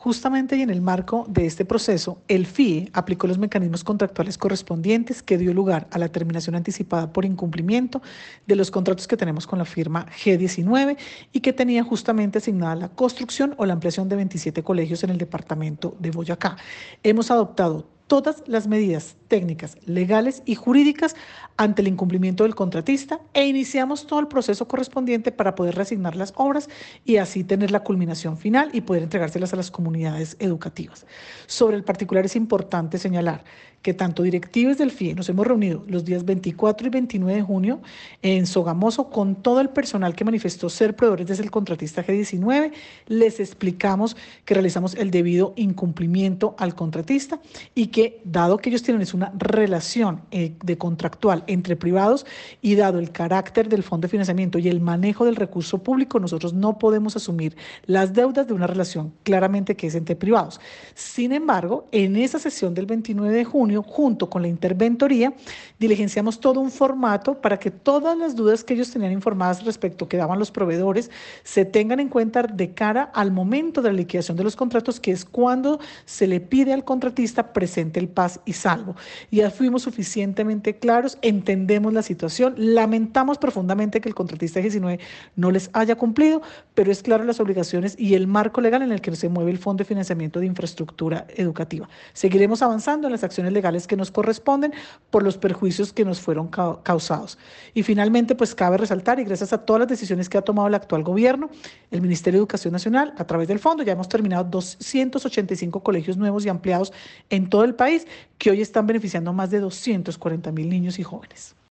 Justamente y en el marco de este proceso, el FIE aplicó los mecanismos contractuales correspondientes que dio lugar a la terminación anticipada por incumplimiento de los contratos que tenemos con la firma G19 y que tenía justamente asignada la construcción o la ampliación de 27 colegios en el departamento de Boyacá. Hemos adoptado todas las medidas técnicas, legales y jurídicas ante el incumplimiento del contratista e iniciamos todo el proceso correspondiente para poder reasignar las obras y así tener la culminación final y poder entregárselas a las comunidades educativas. Sobre el particular es importante señalar que tanto directivos del FIE nos hemos reunido los días 24 y 29 de junio en Sogamoso con todo el personal que manifestó ser proveedores desde el contratista G19. Les explicamos que realizamos el debido incumplimiento al contratista y que dado que ellos tienen una relación de contractual entre privados y dado el carácter del fondo de financiamiento y el manejo del recurso público, nosotros no podemos asumir las deudas de una relación claramente que es entre privados. Sin embargo, en esa sesión del 29 de junio, junto con la interventoría, diligenciamos todo un formato para que todas las dudas que ellos tenían informadas respecto que daban los proveedores se tengan en cuenta de cara al momento de la liquidación de los contratos, que es cuando se le pide al contratista presente el paz y salvo. Ya fuimos suficientemente claros, entendemos la situación, lamentamos profundamente que el contratista 19 no les haya cumplido, pero es claro las obligaciones y el marco legal en el que se mueve el Fondo de Financiamiento de Infraestructura Educativa. Seguiremos avanzando en las acciones legales que nos corresponden por los perjuicios que nos fueron causados. Y finalmente, pues cabe resaltar, y gracias a todas las decisiones que ha tomado el actual gobierno, el Ministerio de Educación Nacional, a través del fondo, ya hemos terminado 285 colegios nuevos y ampliados en todo el país, que hoy están beneficiando a más de 240.000 niños y jóvenes.